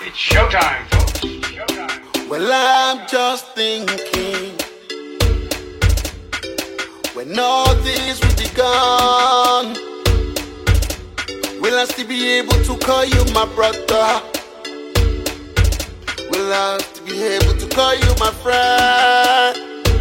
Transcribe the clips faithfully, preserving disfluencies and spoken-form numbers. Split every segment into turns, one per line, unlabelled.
It's showtime, folks. Showtime.
Well, I'm just thinking, when all this will be gone, will I still be able to call you my brother? Will I still be able to call you my friend?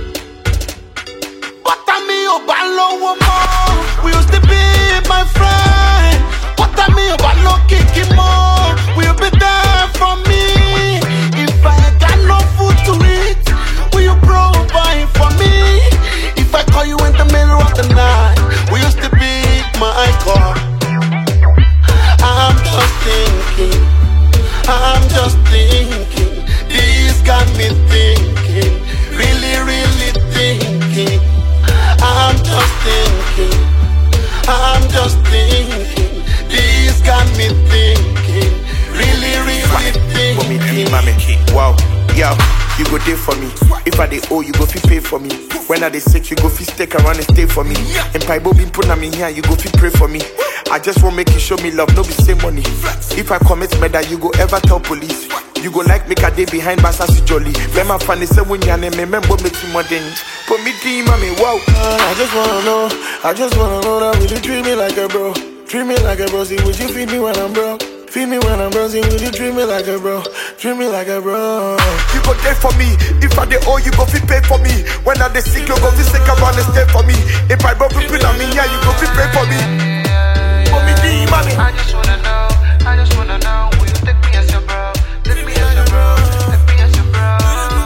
But I mean, Obalo Womo, will you still be my friend? But I mean, Obalo Kikimo, will you be there for me? If I got no food to eat, will you provide for me? If I call you in the middle of the night, will you still pick my call? I'm just thinking, I'm just thinking, this got me thinking, really, really thinking. I'm just thinking, I'm just thinking, this got me thinking, really, really thinking.
Wow, yo, you go there for me. If I dey owe, you go fi pay for me. When I dey sick, you go fi stick around and stay for me. And Bible been put on me here, you go fi pray for me. I just want make you show me love, no be say money. If I commit murder, you go ever tell police. You go like make a day behind Basasi Jolly. Let my funny say when you're name, remember make you more than put me team, mommy, wow.
I just wanna know, I just wanna know that will you treat me like a bro? Treat me like a bro, see would you feed me when I'm broke? Feed me when I'm broke, see would you treat me like a bro? Treat me like a bro.
You go there for me, if I dey owe, you go fi pay for me. When I dey sick, you go fi sick around and stay for me. If I broke people on me, yeah, you go fi pray for me. Put me team, mommy.
I just wanna know, I just wanna know, will you take me as your bro? Take me as your bro, take me as your bro.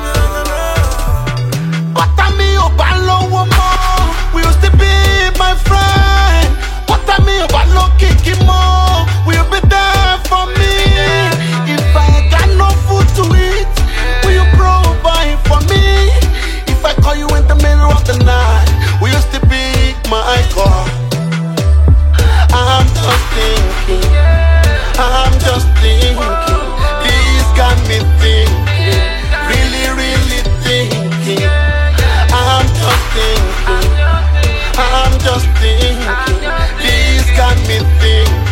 But I mean, Obalo Womo, will you still be my friend? But I mean, Obalo Kikimo, will you be there for me? If I got no food to eat, will you provide for me? If I call you in the middle of the night, will you still pick my call? I'm just thinking, I'm just thinking, this got me thinking, really, really thinking. I'm just thinking, I'm just thinking, this got me thinking.